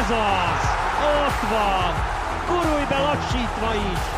Ez az! Ott van! Gurulj be lassítva is!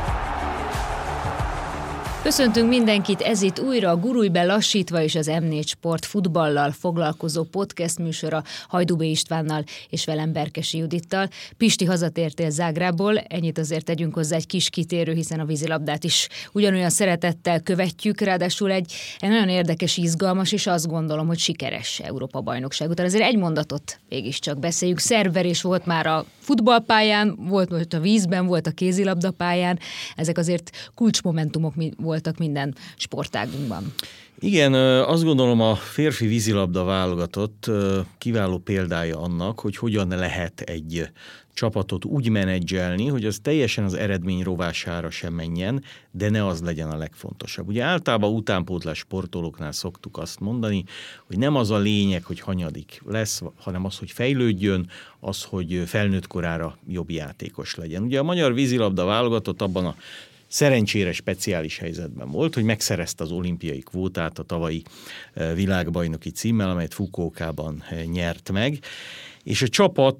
Köszöntünk mindenkit, ez itt újra a Gurulj be lassítva és az M4 Sport futballal foglalkozó podcast műsora Hajdú B. Istvánnal és velem Berkesi Judittal. Pisti, hazatértél Zágrából, ennyit azért tegyünk hozzá egy kis kitérő, hiszen a vízilabdát is ugyanolyan szeretettel követjük, ráadásul egy nagyon érdekes, izgalmas és azt gondolom, hogy sikeres Európa-bajnokság után. Azért egy mondatot mégiscsak beszéljük. Szerverés volt már a futballpályán, volt a vízben, volt a kézilabdapályán, ezek azért kulcsmomentumok voltak minden sportágunkban. Igen, azt gondolom a férfi vízilabda válogatott kiváló példája annak, hogy hogyan lehet egy csapatot úgy menedzselni, hogy az teljesen az eredmény rovására sem menjen, de ne az legyen a legfontosabb. Ugye általában utánpótlás sportolóknál szoktuk azt mondani, hogy nem az a lényeg, hogy hanyadik lesz, hanem az, hogy fejlődjön, az, hogy felnőtt korára jobb játékos legyen. Ugye a magyar vízilabda válogatott abban a szerencsére speciális helyzetben volt, hogy megszerezte az olimpiai kvótát a tavalyi világbajnoki címmel, amelyet Fukuokában nyert meg, és a csapat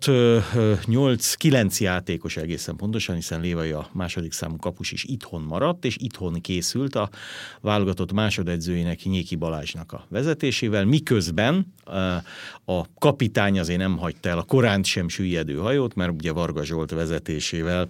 8-9 játékos egészen pontosan, hiszen Lévai a második számú kapus is itthon maradt, és itthon készült a válogatott másodedzőjének, Nyéki Balázsnak a vezetésével, miközben a kapitány azért nem hagyta el a korán sem süllyedő hajót, mert ugye Varga Zsolt vezetésével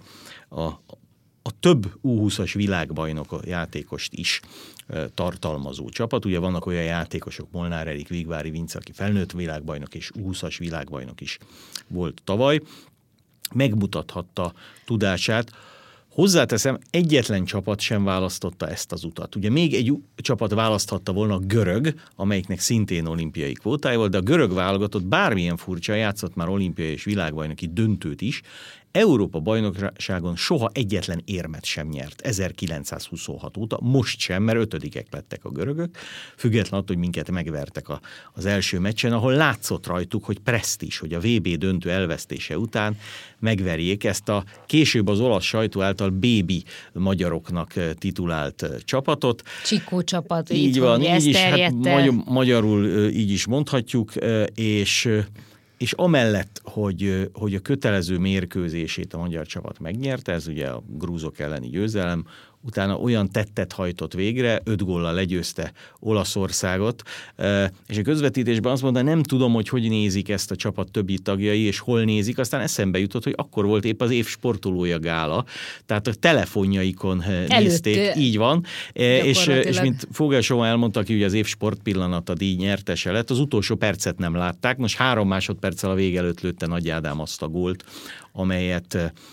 a több U20-as világbajnok játékost is tartalmazó csapat. Ugye vannak olyan játékosok, Molnár Erik, Vigvári Vince, aki felnőtt világbajnok és U20-as világbajnok is volt tavaly, megmutathatta tudását. Hozzáteszem, egyetlen csapat sem választotta ezt az utat. Ugye még egy csapat választhatta volna, a görög, amelyiknek szintén olimpiai kvótája volt, de a görög válogatott bármilyen furcsa, játszott már olimpiai és világbajnoki döntőt is, Európa-bajnokságon soha egyetlen érmet sem nyert 1926 óta, most sem, mert ötödikek lettek a görögök, függetlenül attól, hogy minket megvertek az első meccsen, ahol látszott rajtuk, hogy presztízs, hogy a VB döntő elvesztése után megverjék ezt a később az olasz sajtó által bébi magyaroknak titulált csapatot. Csikó csapat, így van, így is, hát magyarul így is mondhatjuk, és amellett, hogy a kötelező mérkőzését a magyar csapat megnyerte, ez ugye a grúzok elleni győzelem, utána olyan tettet hajtott végre, 5 góllal legyőzte Olaszországot, és a közvetítésben azt mondta, nem tudom, hogy nézik ezt a csapat többi tagjai, és hol nézik, aztán eszembe jutott, hogy akkor volt épp az év sportolója gála, tehát a telefonjaikon nézték, így van, és mint Fogelsó elmondta, aki ugye az év sportpillanata díj nyertese lett, az utolsó percet nem látták, most 3 másodperccel a vége előtt lőtte Nagy Ádám azt a gólt, amely a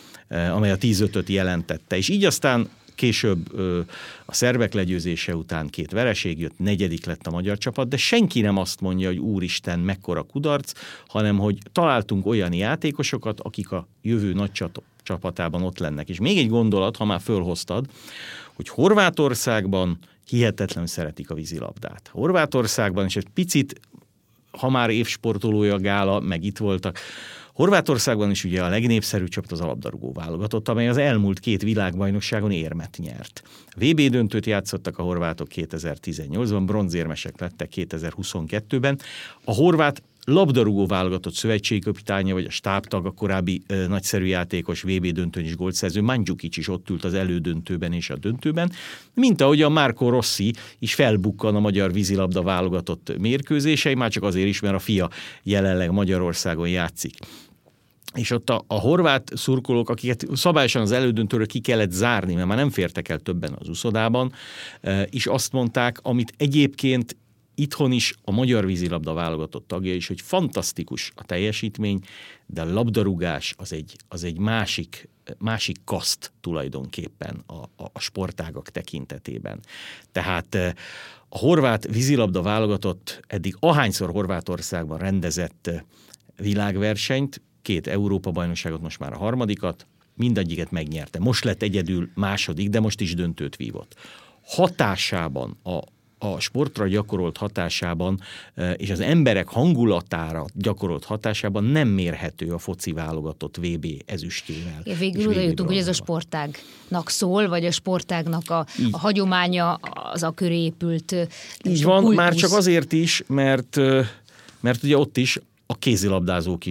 10-5-öt jelentette, és így aztán később a szerbek legyőzése után 2 vereség jött, 4. lett a magyar csapat, de senki nem azt mondja, hogy úristen, mekkora kudarc, hanem hogy találtunk olyan játékosokat, akik a jövő nagy csapatában ott lennek. És még egy gondolat, ha már fölhoztad, hogy Horvátországban hihetetlenül szeretik a vízilabdát. Horvátországban, és egy picit, ha már évsportolója gála, meg itt voltak, Horvátországban is ugye a legnépszerűbb csapat az a labdarúgó válogatott, amely az elmúlt 2 világbajnokságon érmet nyert. VB döntőt játszottak a horvátok 2018-ban, bronzérmesek lettek 2022-ben. A horvát labdarúgó válogatott szövetségkapitánya, vagy a stábtag, a korábbi nagyszerű játékos, VB döntőn is gólszerző, Mandzukic is ott ült az elődöntőben és a döntőben, mint ahogy a Marco Rossi is felbukkan a magyar vízilabda válogatott mérkőzései, már csak azért is, mert a fia jelenleg Magyarországon játszik. És ott a horvát szurkolók, akiket szabályosan az elődöntőről ki kellett zárni, mert már nem fértek el többen az uszodában, és azt mondták, amit egyébként itthon is a magyar vízilabda válogatott tagja is, hogy fantasztikus a teljesítmény, de a labdarúgás az egy másik kaszt tulajdonképpen a sportágak tekintetében. Tehát a horvát vízilabda válogatott eddig ahányszor Horvátországban rendezett világversenyt, 2 Európa-bajnokságot, most már a 3., mindegyiket megnyerte. Most lett egyedül 2., de most is döntőt vívott. Hatásában, a sportra gyakorolt hatásában és az emberek hangulatára gyakorolt hatásában nem mérhető a foci válogatott VB ezüstjével. Végül oda jutunk, hogy ez a sportágnak szól, vagy a sportágnak a hagyománya az a köré épült. Így van, kultusz. Már csak azért is, mert ugye ott is a kézilabdázók is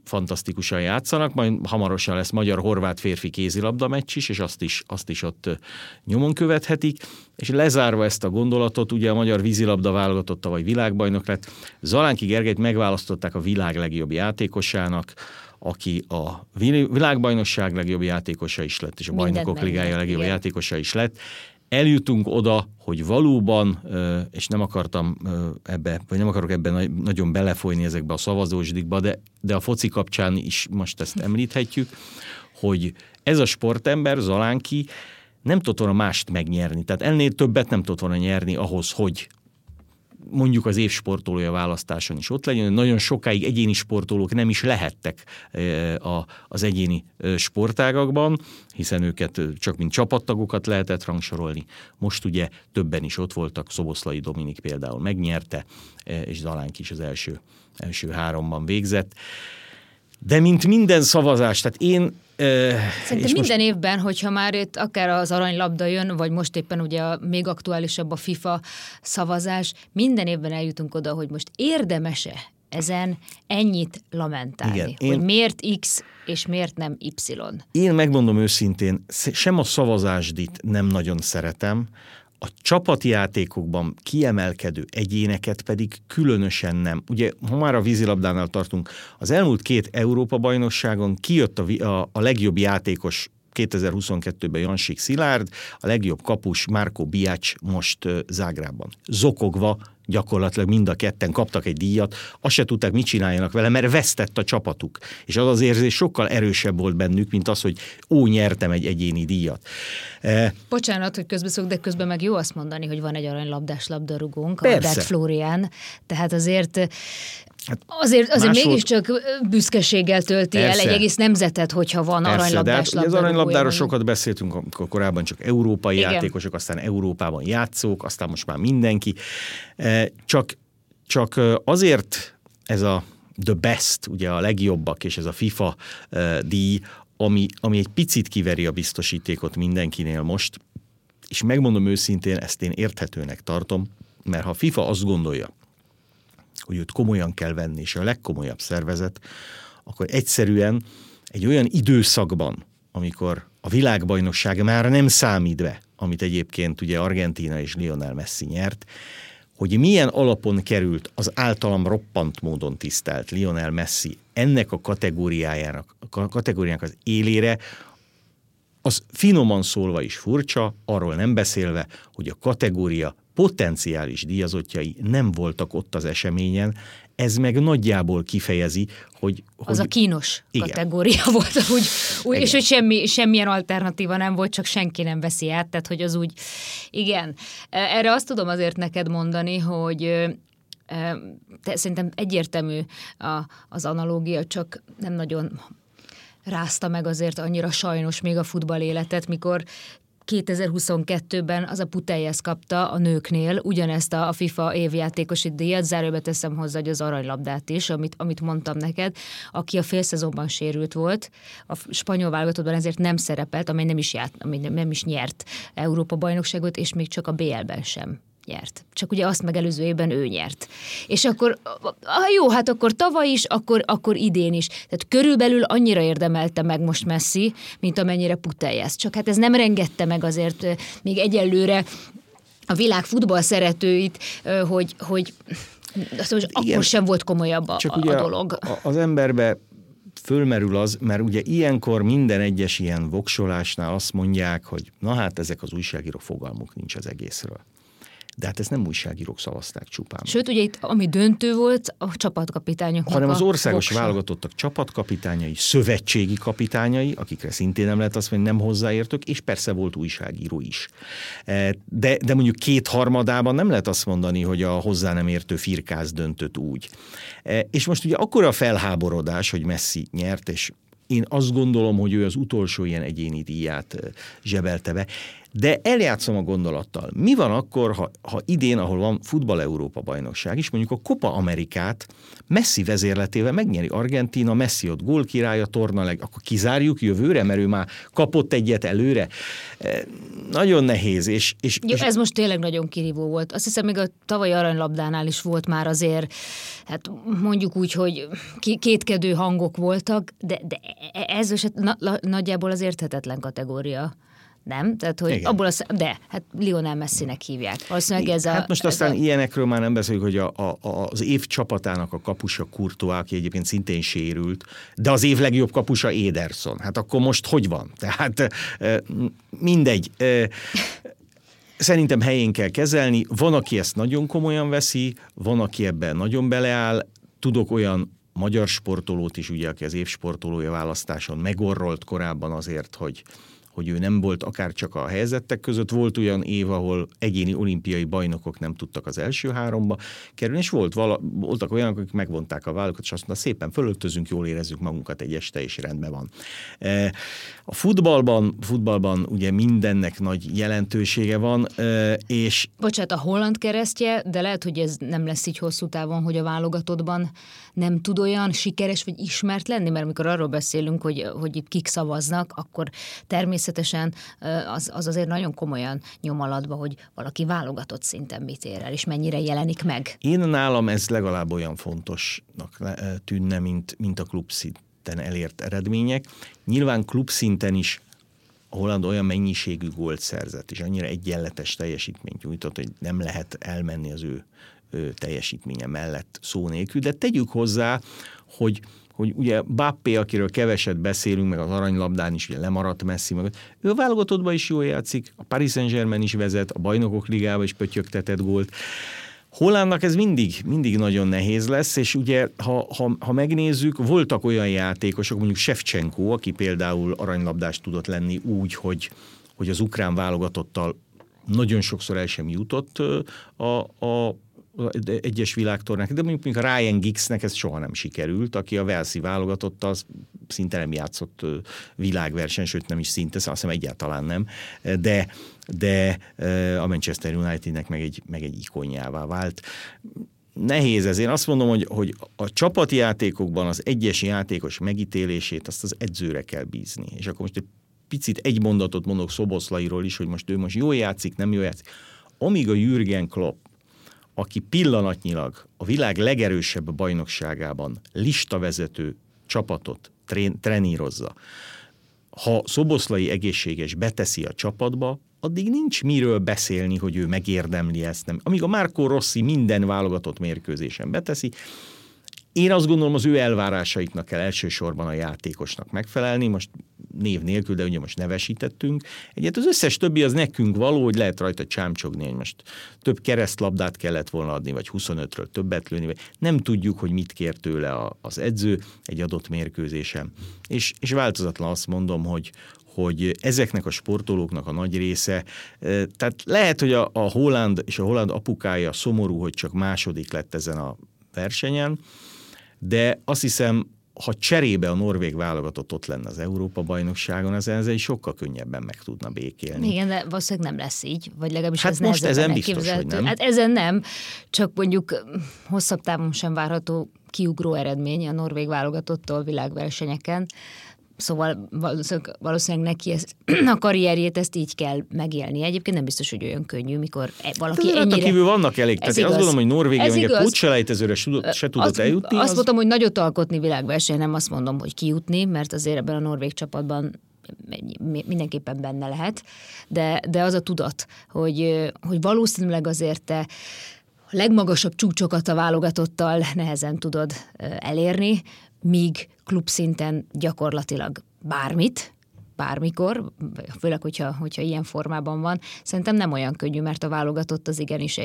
fantasztikusan játszanak, majd hamarosan lesz magyar-horvát férfi kézilabda meccs is, és azt is ott nyomon követhetik, és lezárva ezt a gondolatot, ugye a magyar vízilabda válogatotta vagy világbajnok lett, Zalánki Gergelyt megválasztották a világ legjobb játékosának, aki a világbajnosság legjobb játékosa is lett, és a Bajnokok Ligája legjobb játékosa is lett. Eljutunk oda, hogy valóban, és nem akarok ebben nagyon belefolyni ezekbe a szavazósdikba, de a foci kapcsán is most ezt említhetjük, hogy ez a sportember, Zalánki, nem tudott volna mást megnyerni. Tehát ennél többet nem tudott volna nyerni ahhoz, hogy mondjuk az év sportolója választáson is ott legyen. Nagyon sokáig egyéni sportolók nem is lehettek az egyéni sportágakban, hiszen őket csak mint csapattagokat lehetett rangsorolni. Most ugye többen is ott voltak, Szoboszlai Dominik például megnyerte, és Zalánki is az első 3-ban végzett. De mint minden szavazás, tehát én... Szerintem minden évben, hogyha már itt akár az aranylabda jön, vagy most éppen ugye még aktuálisabb a FIFA szavazás, minden évben eljutunk oda, hogy most érdemese ezen ennyit lamentálni. Igen, hogy miért X és miért nem Y. Én megmondom őszintén, sem a szavazásdit nem nagyon szeretem, a csapatjátékokban kiemelkedő egyéneket pedig különösen nem. Ugye, ha már a vízilabdánál tartunk, az elmúlt 2 Európa-bajnokságon kijött a legjobb játékos 2022-ben Jansik Szilárd, a legjobb kapus Márko Biacs most Zágrában. Zokogva gyakorlatilag mind a ketten kaptak egy díjat, azt se tudták, mit csináljanak vele, mert vesztett a csapatuk. És az érzés sokkal erősebb volt bennük, mint az, hogy nyertem egy egyéni díjat. Bocsánat, hogy közbeszólok, de közben meg jó azt mondani, hogy van egy aranylabdás labdarúgónk, a Dert Flórián, tehát azért mégiscsak büszkeséggel tölti el egy egész nemzetet, ugye aranylabdás labdarúgója. Az aranylabdáról sokat beszéltünk, akkor korábban csak európai játékosok, aztán Európában játszók, aztán most már mindenki. Csak azért ez a the best, ugye a legjobbak, és ez a FIFA díj, ami egy picit kiveri a biztosítékot mindenkinél most, és megmondom őszintén, ezt én érthetőnek tartom, mert ha a FIFA azt gondolja, hogy őt komolyan kell venni, és a legkomolyabb szervezet, akkor egyszerűen egy olyan időszakban, amikor a világbajnokság már nem számít be, amit egyébként ugye Argentína és Lionel Messi nyert, hogy milyen alapon került az általam roppant módon tisztelt Lionel Messi ennek a kategóriának az élére, az finoman szólva is furcsa, arról nem beszélve, hogy a kategória potenciális díjazottjai nem voltak ott az eseményen, ez meg nagyjából kifejezi, hogy az a kínos kategória volt, és hogy semmilyen alternatíva nem volt, csak senki nem veszi át, tehát hogy az úgy, igen. Erre azt tudom azért neked mondani, hogy szerintem egyértelmű az analógia, csak nem nagyon rázta meg azért annyira sajnos még a futball életet, mikor 2022-ben az a Puteljes kapta a nőknél ugyanezt a FIFA évjátékosi díjat, zárójelbe teszem hozzá, hogy az aranylabdát is, amit mondtam neked, aki a félszezonban sérült volt, a spanyol válogatottban ezért nem szerepelt, amely nem is nyert Európa-bajnokságot, és még csak a BL-ben sem nyert. Csak ugye azt megelőző évben ő nyert. És akkor, jó, hát akkor tavaly is, akkor idén is. Tehát körülbelül annyira érdemelte meg most Messi, mint amennyire Puteljes. Csak hát ez nem rengette meg azért még egyelőre a világ futball szeretőit, hogy akkor sem volt komolyabb a dolog. Az emberbe fölmerül az, mert ugye ilyenkor minden egyes ilyen voksolásnál azt mondják, hogy na hát ezek az újságírók fogalmuk nincs az egészről. De hát ezt nem újságírók szavazták csupán. Sőt, ugye itt, ami döntő volt, a csapatkapitányoknak hanem az országos válogatottak csapatkapitányai, szövetségi kapitányai, akikre szintén nem lehet azt mondani, nem hozzáértök, és persze volt újságíró is. De mondjuk 2/3 nem lehet azt mondani, hogy a hozzá nem értő firkász döntött úgy. És most ugye akkora a felháborodás, hogy Messi nyert, és én azt gondolom, hogy ő az utolsó ilyen egyéni díját zsebelte be. De eljátszom a gondolattal. Mi van akkor, ha idén, ahol van Futball Európa bajnokság is, mondjuk a Copa Amerikát Messi vezérletével megnyeri Argentína, Messi ott gólkirálya, akkor kizárjuk jövőre, mert ő már kapott egyet előre. Nagyon nehéz. Jó, ez most tényleg nagyon kirívó volt. Azt hiszem, még a tavalyi aranylabdánál is volt már azért, hát mondjuk úgy, hogy kétkedő hangok voltak, de ez nagyjából az érthetetlen kategória. Nem? Tehát, hogy igen. Hát Lionel Messinek hívják. Hát most aztán ilyenekről már nem beszéljük, hogy az év csapatának a kapusa Courtois, aki egyébként szintén sérült, de az év legjobb kapusa Ederson. Hát akkor most hogy van? Tehát mindegy. Szerintem helyén kell kezelni. Van, aki ezt nagyon komolyan veszi, van, aki ebben nagyon beleáll. Tudok olyan magyar sportolót is, ugye, aki az év sportolója választáson megorrolt korábban azért, hogy ő nem volt akár csak a helyzetek között. Volt olyan év, ahol egyéni olimpiai bajnokok nem tudtak az első háromba kerülni, és voltak olyanok, akik megvonták a vállukat, és azt mondta, szépen fölöltözünk, jól érezzük magunkat egy este, és rendben van. A futballban ugye mindennek nagy jelentősége van, és... Bocsánat, a holland keresztje, de lehet, hogy ez nem lesz így hosszú távon, hogy a válogatottban nem tud olyan sikeres vagy ismert lenni, mert amikor arról beszélünk, hogy itt kik szavaznak, akkor természetesen az azért nagyon komolyan nyom alatba, hogy valaki válogatott szinten mit ér el, és mennyire jelenik meg. Én nálam ez legalább olyan fontosnak tűnne, mint a klubszinten elért eredmények. Nyilván klubszinten is a Holland olyan mennyiségű gólt szerzett, és annyira egyenletes teljesítményt nyújtott, hogy nem lehet elmenni az ő teljesítménye mellett szó nélkül, de tegyük hozzá, hogy ugye Mbappé, akiről keveset beszélünk, meg az aranylabdán is ugye lemaradt Messi, meg ő a válogatottban is jól játszik, a Paris Saint-Germain is vezet, a Bajnokok Ligába is pötyögtetett gólt. Hollandnak ez mindig nagyon nehéz lesz, és ugye, ha megnézzük, voltak olyan játékosok, mondjuk Shevchenko, aki például aranylabdás tudott lenni úgy, hogy az ukrán válogatottal nagyon sokszor el sem jutott a egyes világtornák, de mondjuk a Ryan Giggsnek ez soha nem sikerült, aki a Walesi válogatottal szinte nem játszott világverseny, sőt nem is szinte, azt hiszem egyáltalán nem, de a Manchester Unitednek meg egy ikonjává vált. Nehéz ez. Én azt mondom, hogy a csapatjátékokban az egyes játékos megítélését azt az edzőre kell bízni. És akkor most egy mondatot mondok Szoboszlairól is, hogy most ő jól játszik, nem jól játszik. Amíg a Jürgen Klopp, aki pillanatnyilag a világ legerősebb bajnokságában listavezető csapatot trenírozza, ha Szoboszlai egészséges beteszi a csapatba, addig nincs miről beszélni, hogy ő megérdemli ezt. Nem. Amíg a Marco Rossi minden válogatott mérkőzésen beteszi, én azt gondolom, az ő elvárásaiknak kell elsősorban a játékosnak megfelelni, most név nélkül, de ugye most nevesítettünk. Egyet az összes többi az nekünk való, hogy lehet rajta csámcsogni, hogy most több keresztlabdát kellett volna adni, vagy 25-ről többet lőni, vagy nem tudjuk, hogy mit kér tőle az edző egy adott mérkőzésen. És változatlan azt mondom, hogy ezeknek a sportolóknak a nagy része, tehát lehet, hogy a holland és a holland apukája szomorú, hogy csak második lett ezen a versenyen, de azt hiszem, ha cserébe a norvég válogatott ott lenne az Európa-bajnokságon, ezzel sokkal könnyebben meg tudna békélni. Igen, de valószínűleg nem lesz így, vagy legalábbis hát ez most ezen biztos, hogy nem. Hát ezen nem, csak mondjuk hosszabb távon sem várható kiugró eredmény a norvég válogatottól világversenyeken. Szóval valószínűleg neki a karrierjét ezt így kell megélni. Egyébként nem biztos, hogy olyan könnyű, mikor valaki de ennyire... kívül vannak elég. Tehát én azt gondolom, hogy Norvégia még egy pótselejtezőre se tudott eljutni. Azt mondtam, hogy nagyot alkotni világverseny, nem azt mondom, hogy kijutni, mert azért ebben a norvég csapatban mindenképpen benne lehet. De az a tudat, hogy valószínűleg azért te a legmagasabb csúcsokat a válogatottal nehezen tudod elérni, míg klubszinten gyakorlatilag bármikor, főleg, hogyha ilyen formában van, szerintem nem olyan könnyű, mert a válogatott az igenis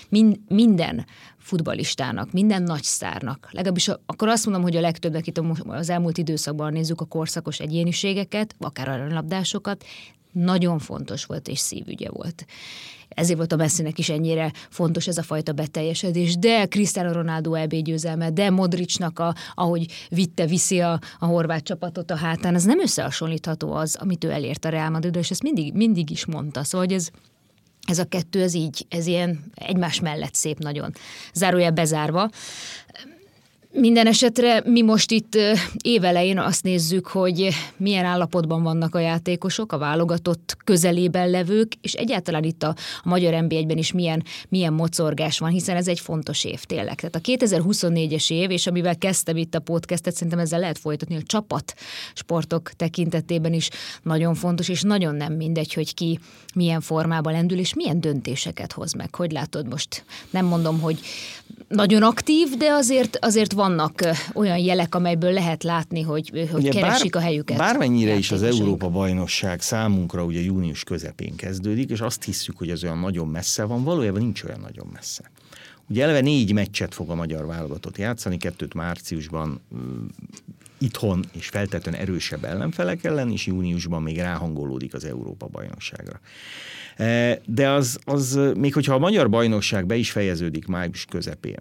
minden futballistának, minden nagy sztárnak. Legalábbis akkor azt mondom, hogy a legtöbbek itt az elmúlt időszakban nézzük a korszakos egyéniségeket, akár aranylabdásokat, nagyon fontos volt és szívügye volt. ezért volt a Messinek is ennyire fontos ez a fajta beteljesedés, de Cristiano Ronaldo EB győzelme, de Modricnak ahogy viszi a horvát csapatot a hátán, ez nem összehasonlítható az, amit ő elért a Real Madridra, és ezt mindig is mondta. Szóval, hogy ez a kettő, ez ilyen egymás mellett szép nagyon. Zárójel bezárva. Minden esetre mi most itt évelején azt nézzük, hogy milyen állapotban vannak a játékosok, a válogatott közelében levők, és egyáltalán itt a magyar NB1-ben is milyen mocorgás van, hiszen ez egy fontos év tényleg. Tehát a 2024-es év, és amivel kezdtem itt a podcastet, szerintem ezzel lehet folytatni, a csapat sportok tekintetében is nagyon fontos, és nagyon nem mindegy, hogy ki milyen formában lendül, és milyen döntéseket hoz meg. Hogy látod most? Nem mondom, hogy nagyon aktív, de azért vannak olyan jelek, amelyből lehet látni, hogy keresik a helyüket. Bármennyire is az Európa-bajnokság számunkra ugye június közepén kezdődik, és azt hiszük, hogy ez olyan nagyon messze van, valójában nincs olyan nagyon messze. Ugye eleve 4 meccset fog a magyar válogatott játszani, 2 márciusban itthon és feltétlenül erősebb ellenfelek ellen, és júniusban még ráhangolódik az Európa-bajnokságra. De az még hogyha a magyar bajnokság be is fejeződik május közepén,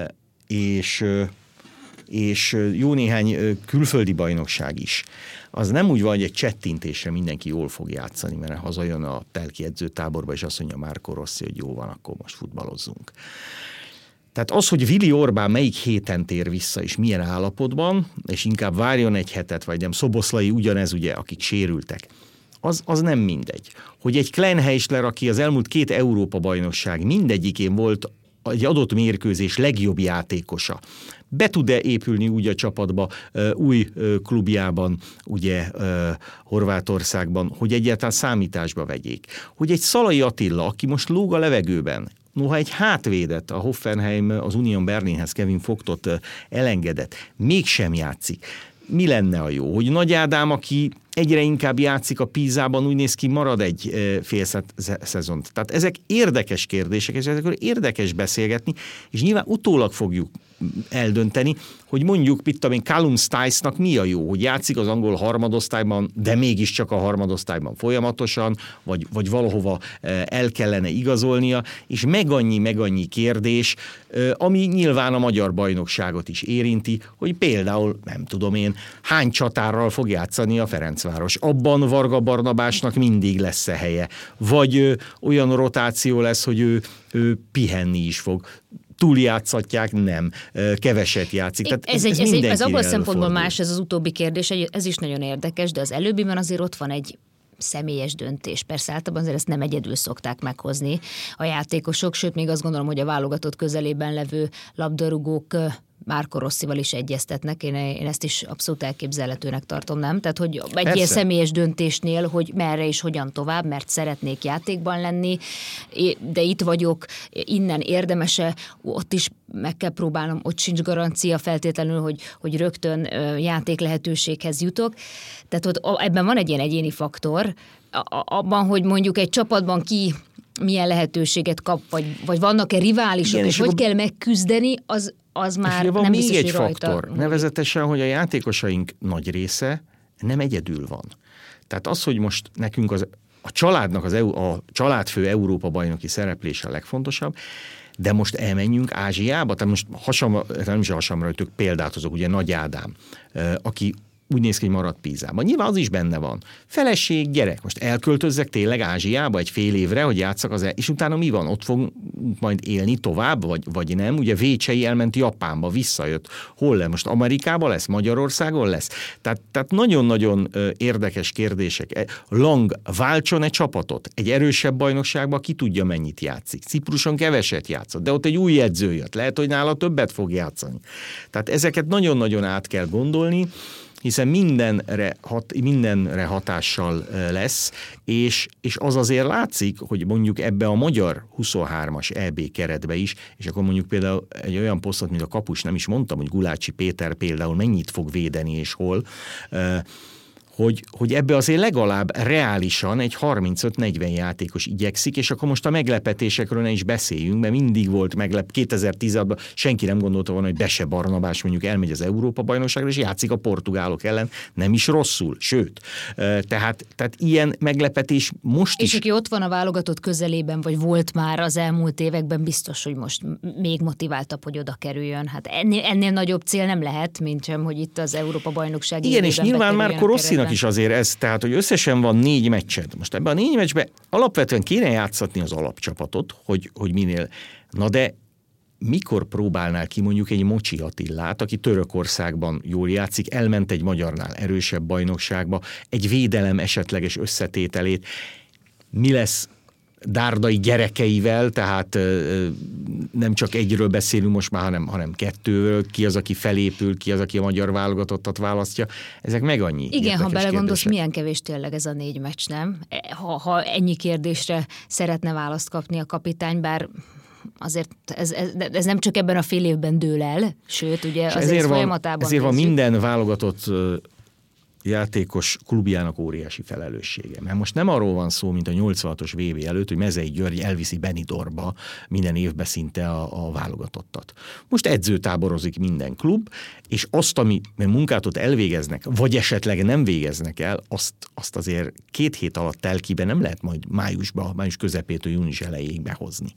és jó néhány külföldi bajnokság is, az nem úgy van, hogy egy csettintésre mindenki jól fog játszani, mert hazajön a telki edzőtáborba, és azt mondja Marco Rossi, hogy jó van, akkor most futballozzunk. Tehát az, hogy Vili Orbán melyik héten tér vissza, és milyen állapotban, és inkább várjon egy hetet, vagy nem, Szoboszlai ugyanez, ugye, akik sérültek, az nem mindegy. Hogy egy Kleinheisler, aki az elmúlt 2 Európa-bajnokság mindegyikén volt egy adott mérkőzés legjobb játékosa, be tud-e épülni úgy a csapatba, új klubjában, ugye Horvátországban, hogy egyáltalán számításba vegyék. Hogy egy Szalai Attila, aki most lóg a levegőben, noha egy hátvédet, a Hoffenheim az Union Berlinhez Kevin Vogtot elengedett, mégsem játszik. Mi lenne a jó? Hogy Nagy Ádám, aki egyre inkább játszik a Pízában, úgy néz ki, marad egy fél szezont. Tehát ezek érdekes kérdések, és ezekről érdekes beszélgetni, és nyilván utólag fogjuk eldönteni, hogy mondjuk, Callum Stice-nak mi a jó, hogy játszik az angol harmadosztályban, de mégiscsak a harmadosztályban folyamatosan, vagy valahova el kellene igazolnia, és meg annyi kérdés, ami nyilván a magyar bajnokságot is érinti, hogy például, nem tudom én, hány csatárral fog játszani a Ferencváros. Abban Varga Barnabásnak mindig lesz-e helye. Vagy olyan rotáció lesz, hogy ő pihenni is fog. Túljátszatják, nem, keveset játszik. Tehát ez abban a szempontból más, ez az utóbbi kérdés, ez is nagyon érdekes, de az előbbiben azért ott van egy személyes döntés. Persze általában azért ezt nem egyedül szokták meghozni a játékosok, sőt még azt gondolom, hogy a válogatott közelében levő labdarúgók Marco Rossival is egyeztetnek, én ezt is abszolút elképzelhetőnek tartom, nem? Tehát, hogy egy ilyen személyes döntésnél, hogy merre és hogyan tovább, mert szeretnék játékban lenni, de itt vagyok, innen érdemese, ott is meg kell próbálnom, ott sincs garancia feltétlenül, hogy rögtön játék lehetőséghez jutok. Tehát ott ebben van egy ilyen egyéni faktor, abban, hogy mondjuk egy csapatban ki milyen lehetőséget kap, vagy vannak-e riválisok, igen, és hogy kell megküzdeni, az már van nem még biztos, egy faktor, nevezetesen, hogy a játékosaink nagy része nem egyedül van. Tehát az, hogy most nekünk a családnak a családfő Európa-bajnoki szereplése a legfontosabb, de most elmenjünk Ázsiába, tehát most nem is hasamra, hogy tök példát hozok, ugye Nagy Ádám, aki úgy néz ki, hogy marad Pízában. Nyilván az is benne van. Feleség, gyerek, most elköltözzek tényleg Ázsiába egy fél évre, hogy játszak és utána mi van? Ott fog majd élni tovább, vagy nem? Ugye Vécsei elment Japánba, visszajött. Hol lesz? Most Amerikában lesz? Magyarországon lesz? Tehát nagyon-nagyon érdekes kérdések. Lang váltson egy csapatot. Egy erősebb bajnokságban ki tudja, mennyit játszik. Cipruson keveset játszott, de ott egy új edző jött. Lehet, hogy nála többet fog játszani. Tehát ezeket nagyon-nagyon át kell gondolni, hiszen mindenre hatással lesz, és az azért látszik, hogy mondjuk ebbe a magyar 23-as EB keretbe is, és akkor mondjuk például egy olyan posztot, mint a kapus, nem is mondtam, hogy Gulácsi Péter például mennyit fog védeni és hol, hogy ebbe azért legalább reálisan egy 35-40 játékos igyekszik, és akkor most a meglepetésekről ne is beszéljünk, mert mindig volt 2016-ban senki nem gondolta volna, hogy Bese Barnabás mondjuk elmegy az Európa-bajnokságra, és játszik a portugálok ellen, nem is rosszul, sőt. Tehát ilyen meglepetés most és is. És aki ott van a válogatott közelében, vagy volt már az elmúlt években, biztos, hogy most még motiváltabb, hogy oda kerüljön. Hát ennél nagyobb cél nem lehet, mint sem, hogy itt az Európa-bajnokság. Igen, és nyilván Marco Rossinak is azért ez, tehát, hogy összesen van 4 meccsed. Most ebben a 4 meccsben alapvetően kéne játszatni az alapcsapatot, hogy minél. Na de mikor próbálnál ki mondjuk egy Mocsi Attillát, aki Törökországban jól játszik, elment egy magyarnál erősebb bajnokságba, egy védelem esetleges összetételét, mi lesz Dárdai gyerekeivel, tehát nem csak egyről beszélünk most már, hanem 2-ről, ki az, aki felépül, ki az, aki a magyar válogatottat választja. Ezek meg annyi. Igen, ha belegondolsz, milyen kevés tényleg ez a 4 meccs, nem? Ha ennyi kérdésre szeretne választ kapni a kapitány, bár azért ez nem csak ebben a fél évben dől el, sőt, ugye azért folyamatában. Ezért van minden válogatott játékos klubjának óriási felelőssége. Mert most nem arról van szó, mint a 86-os VB előtt, hogy Mezei György elviszi Benidormba minden évben szinte a válogatottat. Most edzőtáborozik minden klub, és azt, ami munkát ott elvégeznek, vagy esetleg nem végeznek el, azt azért 2 hét alatt telkiben nem lehet majd május közepétől június elejéig behozni.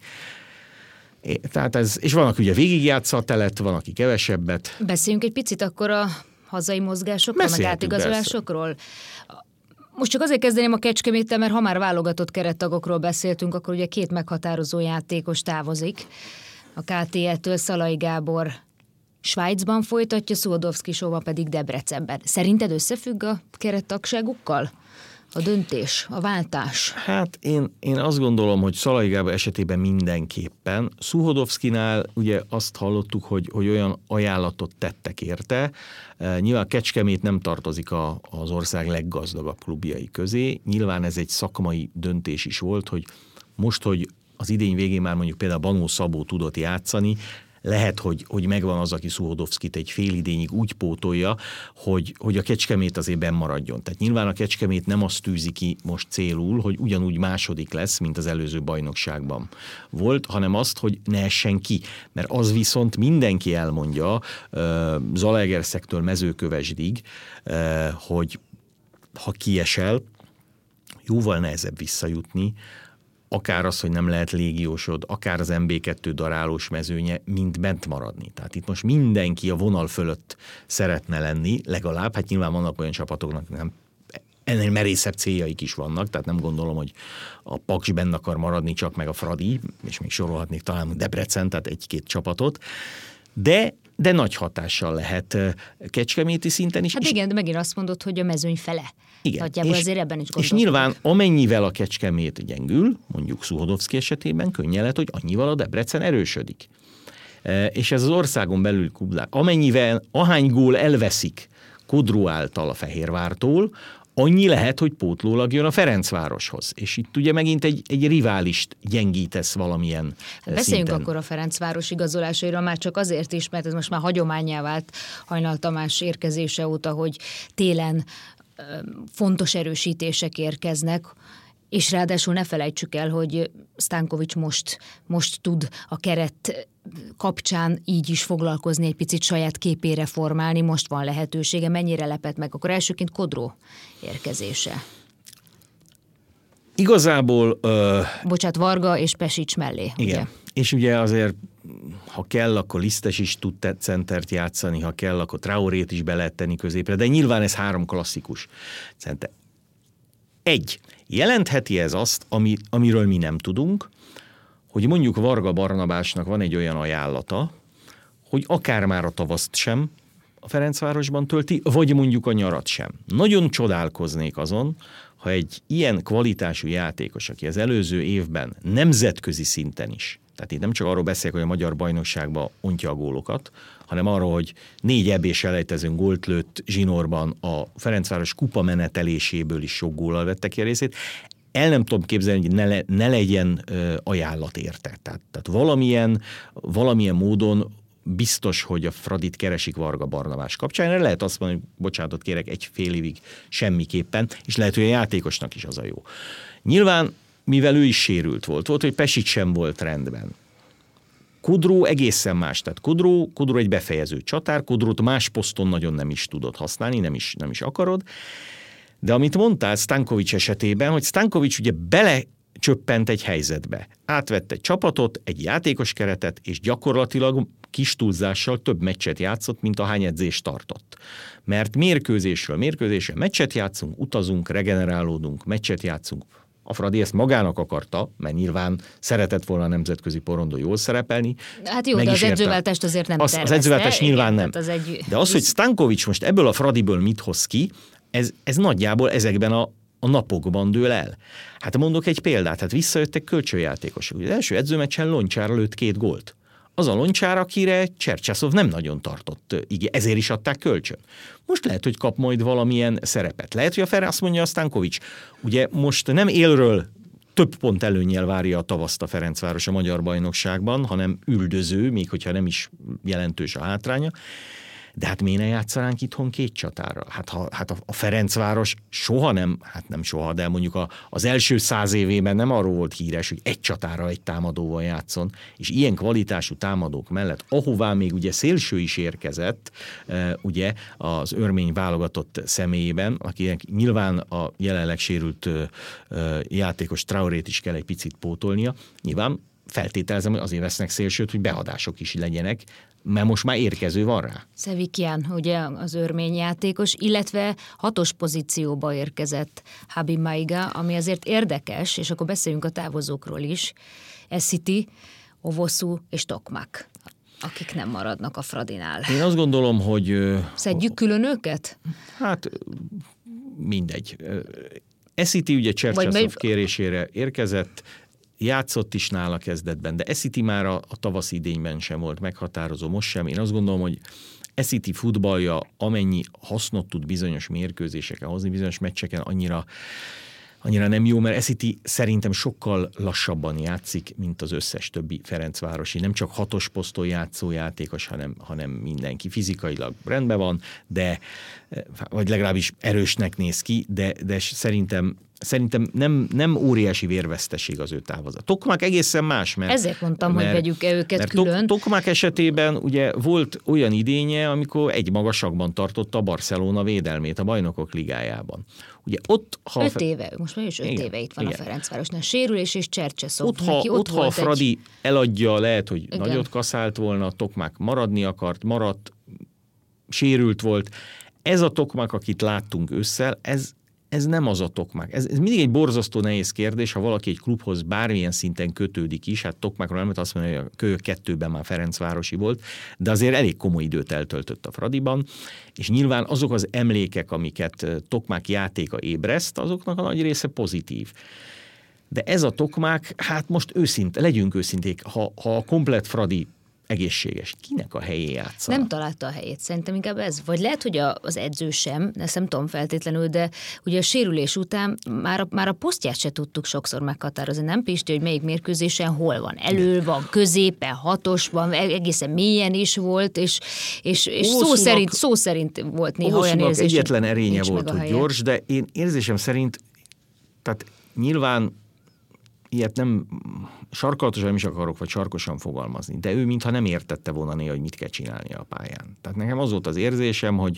Tehát és van, aki ugye végigjátsza a telet, van, aki kevesebbet. Beszéljünk egy picit akkor a hazai mozgásokról, meg átigazolásokról. Most csak azért kezdeném a Kecskeméttel, mert ha már válogatott kerettagokról beszéltünk, akkor ugye 2 meghatározó játékos távozik. A KTE-től Szalai Gábor Svájcban folytatja, Szuhodovszki Sóba pedig Debrecenben. Szerinted összefügg a kerettagságukkal? A döntés, a váltás? Hát én azt gondolom, hogy Szalai Gábor esetében mindenképpen. Szuhodovszkinál ugye azt hallottuk, hogy olyan ajánlatot tettek érte. Nyilván Kecskemét nem tartozik az ország leggazdagabb klubjai közé. Nyilván ez egy szakmai döntés is volt, hogy most, hogy az idény végén már mondjuk például Banó Szabó tudott játszani, lehet, hogy megvan az, aki Szuhodovszkit egy fél idényig úgy pótolja, hogy a Kecskemét azért benn maradjon. Tehát nyilván a Kecskemét nem azt tűzi ki most célul, hogy ugyanúgy második lesz, mint az előző bajnokságban volt, hanem azt, hogy ne essen ki. Mert az viszont mindenki elmondja, Zalaegerszektől Mezőkövesdig, hogy ha kiesel, jóval nehezebb visszajutni, akár az, hogy nem lehet légiósod, akár az MB2 darálós mezőnye, mint bent maradni. Tehát itt most mindenki a vonal fölött szeretne lenni, legalább, hát nyilván vannak olyan csapatoknak, nem ennél merészebb céljaik is vannak, tehát nem gondolom, hogy a Paks benne akar maradni, csak meg a Fradi, és még sorolhatnék talán Debrecen, tehát 1-2 csapatot, de nagy hatással lehet kecskeméti szinten is. Hát igen, de megint azt mondod, hogy a mezőny fele. Igen, azért ebben is és nyilván amennyivel a Kecskemét gyengül, mondjuk Szuhodovszki esetében könnyen lehet, hogy annyival a Debrecen erősödik. És ez az országon belül kublák. Amennyivel ahány gól elveszik Kodró által a Fehérvártól, annyi lehet, hogy pótlólag jön a Ferencvároshoz. És itt ugye megint egy riválist gyengítesz valamilyen Beszéljünk szinten. akkor a Ferencváros igazolásairól, már csak azért is, mert ez most már hagyománnyá vált Hajnal Tamás érkezése óta, hogy télen fontos erősítések érkeznek, és ráadásul ne felejtsük el, hogy Stankovics most tud a keret kapcsán így is foglalkozni, egy picit saját képére formálni, most van lehetősége. Mennyire lepett meg? Akkor elsőként Kodró érkezése. Igazából... Bocsát, Varga és Pesics mellé. Igen. Ugye? És ugye azért, ha kell, akkor Lisztes is tud centert játszani, ha kell, akkor Traorét is be lehet tenni középre, de nyilván ez 3 klasszikus center. 1. Jelentheti ez azt, amiről mi nem tudunk, hogy mondjuk Varga Barnabásnak van egy olyan ajánlata, hogy akár már a tavaszt sem a Ferencvárosban tölti, vagy mondjuk a nyarat sem. Nagyon csodálkoznék azon, ha egy ilyen kvalitású játékos, aki az előző évben nemzetközi szinten is, tehát itt nem csak arról beszélek, hogy a magyar bajnokságban ontja a gólokat, hanem arról, hogy 4 EB-s elejtezőn gólt lőtt zsinórban a Ferencváros kupa meneteléséből is sok góllal vette ki a részét. El nem tudom képzelni, hogy ne legyen ajánlat érte. Tehát valamilyen módon biztos, hogy a Fradit keresik Varga Barnabás kapcsán. Erre lehet azt mondani, hogy bocsánatot kérek, egy fél évig semmiképpen, és lehet, hogy a játékosnak is az a jó. Nyilván, mivel ő is sérült volt, hogy Pesic sem volt rendben. Kudró egészen más, tehát Kudró egy befejező csatár, Kudrót más poszton nagyon nem is tudod használni, nem is akarod, de amit mondtál Stankovics esetében, hogy Stankovics ugye belecsöppent egy helyzetbe, átvett egy csapatot, egy játékos keretet, és gyakorlatilag kis túlzással több meccset játszott, mint ahány edzést tartott. Mert mérkőzésről meccset játszunk, utazunk, regenerálódunk, meccset játszunk. A Fradi ezt magának akarta, mert nyilván szeretett volna a nemzetközi porondon jól szerepelni. Hát jó, de az edzőváltást azért nem tervezte. Az edzőváltást nyilván nem. Hát de az, hogy Stankovics most ebből a Fradiből mit hoz ki, ez nagyjából ezekben a napokban dől el. Hát mondok egy példát, hát visszajöttek kölcsönjátékosok. Az első edzőmeccsen Loncsára lőtt 2 gólt. Az a Loncsár, akire Csercseszov nem nagyon tartott, ezért is adták kölcsön. Most lehet, hogy kap majd valamilyen szerepet. Lehet, hogy a Ferenc azt mondja a Stankovics. Ugye most nem élről több pont előnnyel várja a tavaszt a Ferencváros a magyar bajnokságban, hanem üldöző, még hogyha nem is jelentős a hátránya. De hát miért ne játszanánk itthon 2 csatára? Hát a Ferencváros soha nem, hát nem soha, de mondjuk az első 100 évében nem arról volt híres, hogy 1 csatára 1 támadóval játszon, és ilyen kvalitású támadók mellett, ahová még ugye szélső is érkezett, ugye az örmény válogatott személyében, akinek nyilván a jelenleg sérült játékos Traorét is kell egy picit pótolnia, nyilván feltételezem, hogy azért vesznek szélsőt, hogy behadások is legyenek, mert most már érkező van rá. Sevikian, ugye az örmény játékos, illetve 6-os pozícióba érkezett Habib Maiga, ami azért érdekes, és akkor beszéljünk a távozókról is. Essity, Ovosu és Tokmak, akik nem maradnak a Fradinál. Én azt gondolom, hogy... Szedjük külön őket? Hát mindegy. Essity ugye Csercseszov kérésére érkezett, játszott is nála kezdetben, de Essity már a tavaszi idényben sem volt meghatározó, most sem. Én azt gondolom, hogy Essity futballja, amennyi hasznot tud bizonyos mérkőzéseken hozni, bizonyos meccseken, annyira nem jó, mert Essity szerintem sokkal lassabban játszik, mint az összes többi ferencvárosi. Nem csak 6-os poszton játszó játékos, hanem mindenki. Fizikailag rendben van, de vagy legalábbis erősnek néz ki, de szerintem nem óriási vérveszteség az ő távozat. Tokmak egészen más, mert... Ezért mondtam, hogy vegyük-e őket külön. Tokmak esetében ugye volt olyan idénye, amikor egy magasakban tartotta a Barcelona védelmét a Bajnokok Ligájában. Ugye ott... 5 éve, most már is 5 éve itt van a Ferencvárosnál. Sérülés és Csercseszov. Ott ha a Fradi eladja, lehet, hogy nagyot kaszált volna, Tokmak maradni akart, maradt, sérült volt. Ez a Tokmak, akit láttunk ősszel, ez nem az a Tokmak. Ez mindig egy borzasztó nehéz kérdés, ha valaki egy klubhoz bármilyen szinten kötődik is, hát Tokmakról nem azt mondja, hogy a Kölyök 2-ben már ferencvárosi volt, de azért elég komoly időt eltöltött a Fradiban, és nyilván azok az emlékek, amiket Tokmak játéka ébreszt, azoknak a nagy része pozitív. De ez a Tokmak, hát most legyünk őszinték, ha a komplett Fradi egészséges. Kinek a helyén játsza? Nem találta a helyét, szerintem inkább ez. Vagy lehet, hogy az edző sem, ezt nem tudom feltétlenül, de ugye a sérülés után már a posztját se tudtuk sokszor meghatározni. Nem, Pisti, hogy melyik mérkőzésen hol van. Elől van, középen, 6-osban, egészen mélyen is volt, és szó szerint volt néha olyan érzés. Egyetlen erénye volt, hogy gyors, de én érzésem szerint, tehát nyilván ilyet nem sarkalatosan nem is akarok, vagy sarkosan fogalmazni, de ő mintha nem értette volna néha, hogy mit kell csinálnia a pályán. Tehát nekem az volt az érzésem, hogy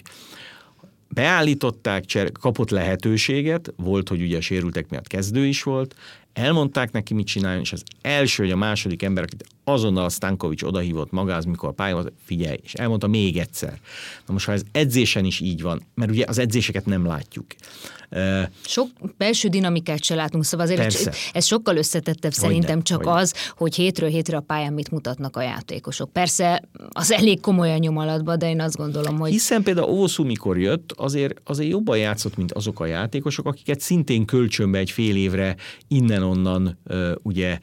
beállították, kapott lehetőséget, volt, hogy ugye a sérültek miatt kezdő is volt, elmondták neki, mit csinálni, és az első, vagy a második ember, akit azonnal a Stankovics odahívott magához, mikor a pályán, figyelj, és elmondta még egyszer. Na most, ha ez edzésen is így van, mert ugye az edzéseket nem látjuk. Sok belső dinamikát se látunk, szóval azért ez sokkal összetettebb szerintem csak az, hogy hétről hétre a pályán mit mutatnak a játékosok. Persze az elég komolyan nyomalatban, de én azt gondolom, hogy... Hiszen például Ovosu, mikor jött, azért jobban játszott, mint azok a játékosok, akiket szintén kölcsönbe egy fél évre innen-onnan ugye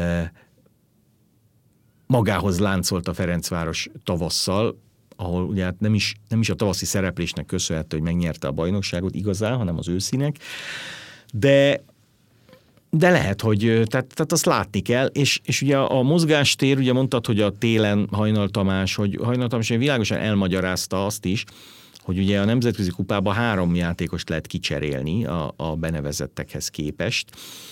magához láncolt a Ferencváros tavasszal, ahol ugye hát nem is a tavaszi szereplésnek köszönhető, hogy megnyerte a bajnokságot igazán, hanem az őszinek, de De lehet, hogy tehát azt látni kell, és ugye a mozgástér, ugye mondtad, hogy a télen Hajnal Tamás világosan elmagyarázta azt is, hogy ugye a nemzetközi kupában 3 játékost lehet kicserélni a benevezettekhez képest,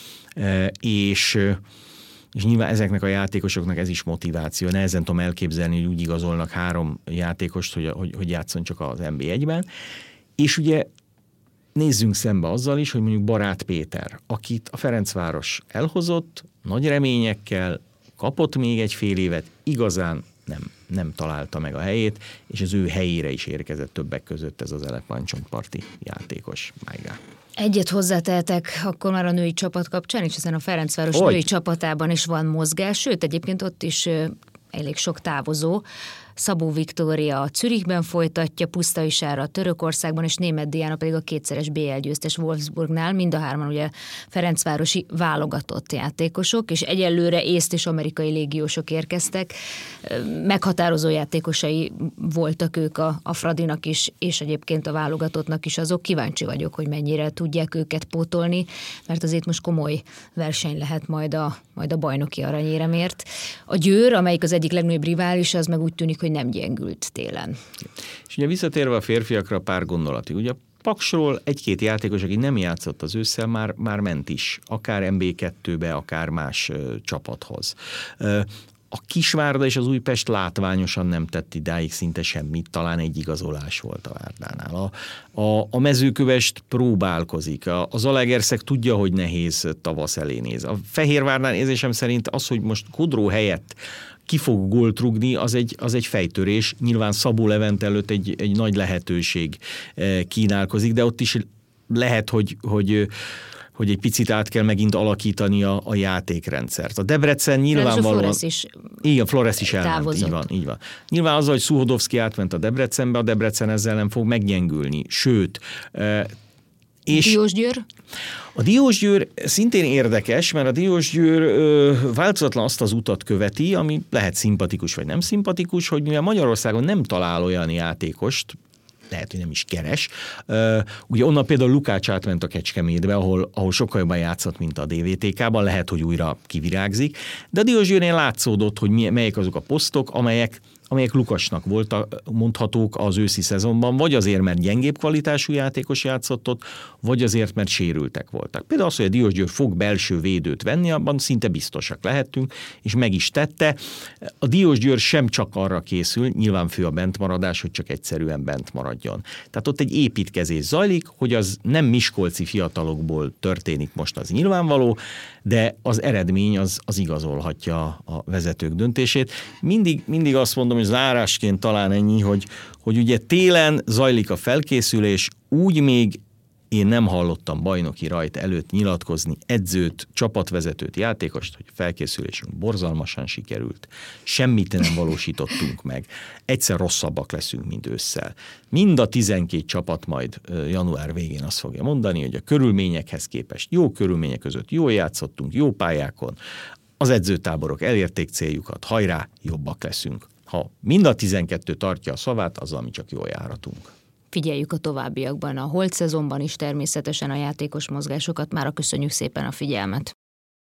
és nyilván ezeknek a játékosoknak ez is motiváció. Nehezen tudom elképzelni, hogy úgy igazolnak 3 játékost, hogy játszon csak az NB1-ben. És ugye nézzünk szembe azzal is, hogy mondjuk Barát Péter, akit a Ferencváros elhozott, nagy reményekkel, kapott még egy fél évet, igazán nem találta meg a helyét, és az ő helyére is érkezett többek között ez az elefántcsontparti játékos, Májgá. Egyet hozzátehetek akkor már a női csapat kapcsán, és hiszen a Ferencváros női csapatában is van mozgás, sőt egyébként ott is elég sok távozó. Szabó Viktória a Zürichben folytatja, Pusztai Sára a Törökországban, és Németh Diana pedig a 2-szeres BL győztes Wolfsburgnál, mind a 3 ugye ferencvárosi válogatott játékosok, és egyelőre észt és amerikai légiósok érkeztek. Meghatározó játékosai voltak ők a Fradinak is, és egyébként a válogatottnak is azok. Kíváncsi vagyok, hogy mennyire tudják őket pótolni, mert azért most komoly verseny lehet majd a bajnoki aranyéremért. A Győr, amelyik az egyik legnagyobb rivális, az meg úgy tűnik, hogy nem gyengült télen. És ugye visszatérve a férfiakra pár gondolati. Ugye Paksról 1-2 játékos, aki nem játszott az ősszel, már ment is. Akár MB2-be, akár más csapathoz. A Kisvárda és az Újpest látványosan nem tett idáig szinte semmit, talán egy igazolás volt a Várdánál. A Mezőkövesd próbálkozik, a Zalaegerszeg tudja, hogy nehéz tavasz elé néz. A Fehérvárnál érzésem szerint az, hogy most Kodró helyett ki fog gólt rúgni, az egy fejtörés. Nyilván Szabó Levent előtt egy nagy lehetőség kínálkozik, de ott is lehet, hogy egy picit át kell megint alakítani a játékrendszert. A Debrecen nyilvánvalóan... Flores is elment, így van. Nyilván azzal, hogy Szuhodovszki átment a Debrecenbe, a Debrecen ezzel nem fog meggyengülni. Sőt... Diósgyőr? A Diósgyőr szintén érdekes, mert a Diósgyőr változatlan azt az utat követi, ami lehet szimpatikus vagy nem szimpatikus, hogy mivel Magyarországon nem talál olyan játékost, lehet, hogy nem is keres. Ugye onnan például Lukács átment a Kecskemétbe, ahol sokkal jobban játszott, mint a DVTK-ban, lehet, hogy újra kivirágzik, de a Diósgyőrnél látszódott, hogy melyek azok a posztok, amelyek Lukasnak voltak mondhatók az őszi szezonban, vagy azért, mert gyengébb kvalitású játékos játszott ott, vagy azért, mert sérültek voltak. Például az, hogy a Diósgyőr fog belső védőt venni, abban szinte biztosak lehettünk, és meg is tette. A Diósgyőr sem csak arra készül, nyilván fő a bentmaradás, hogy csak egyszerűen bent maradjon. Tehát ott egy építkezés zajlik, hogy az nem miskolci fiatalokból történik most, az nyilvánvaló, de az eredmény az igazolhatja a vezetők döntését. Mindig azt mondom, hogy zárásként talán ennyi, hogy ugye télen zajlik a felkészülés, úgy még én nem hallottam bajnoki rajt előtt nyilatkozni edzőt, csapatvezetőt, játékost, hogy felkészülésünk borzalmasan sikerült. Semmit nem valósítottunk meg. Egyszer rosszabbak leszünk, mint ősszel. Mind a 12 csapat majd január végén azt fogja mondani, hogy a körülményekhez képest jó körülmények között jól játszottunk, jó pályákon, az edzőtáborok elérték céljukat, hajrá, jobbak leszünk. Ha mind a 12 tartja a szavát, azzal mi csak jól járhatunk. Figyeljük a továbbiakban, a holt szezonban is természetesen a játékos mozgásokat. Mára köszönjük szépen a figyelmet.